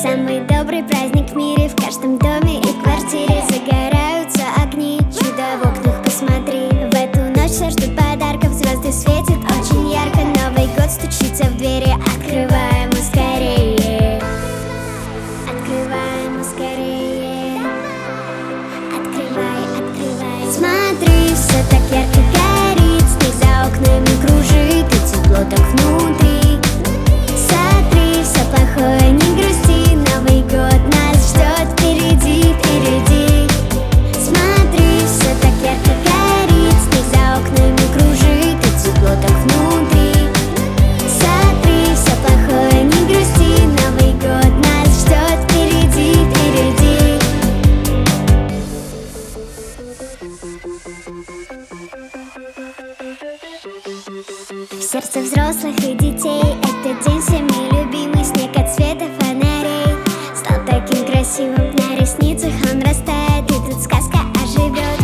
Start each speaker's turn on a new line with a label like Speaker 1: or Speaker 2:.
Speaker 1: Самый добрый праздник в мире. В каждом доме и квартире загораются огни. Чудо в окнах посмотри. В эту ночь все ждут подарков. Звезды светят очень ярко. Новый год стучится в двери. Открываем мы скорее. Открываем мы скорее. Открывай, открывай. Смотри, все так ярко горит. Снег за окнами кружит. И тепло так внутри. Сотри все плохое, не грусти. Новый год нас ждет впереди, впереди. Смотри, все так ярко горит. Снег за окнами кружит. И тепло так внутри. Сотри все плохое, не грусти. Новый год нас ждет впереди, впереди. В сердце взрослых и детей этот день всеми любимый. Снег от света фонарей стал таким красивым. На ресницах он растает, и тут сказка оживет.